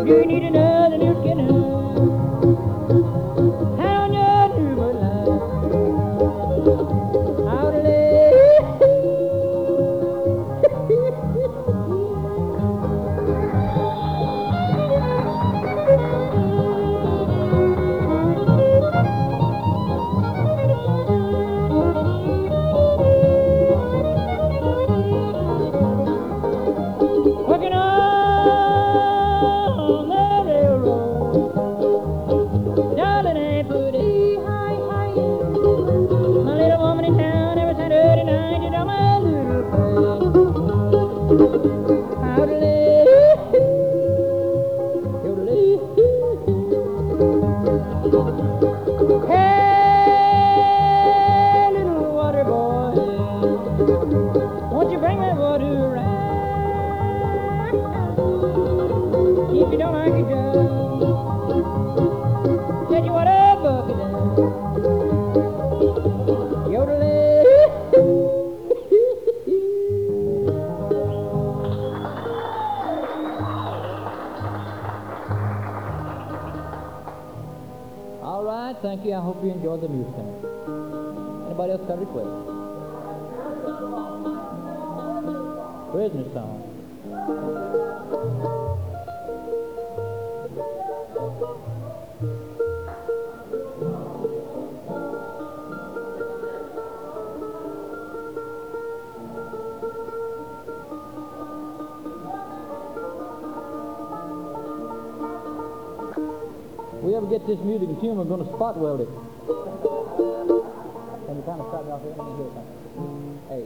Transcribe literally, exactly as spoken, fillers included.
do you need another new skinner? How on your new line? How to live? Working on the railroad, darling, ain't put it high, high. My little woman in town every Saturday night, you know my little place. How to live, how to live. Hey, little water boy, won't you bring that water around? If you don't like it, girl, get you water bucket down. Yodeling. All right, thank you. I hope you enjoyed the music tonight. Anybody else got a request? Christmas song. We ever get this music in tune, we're going to spot weld it. Can you kind of start me off here? Let me hear something. Hey.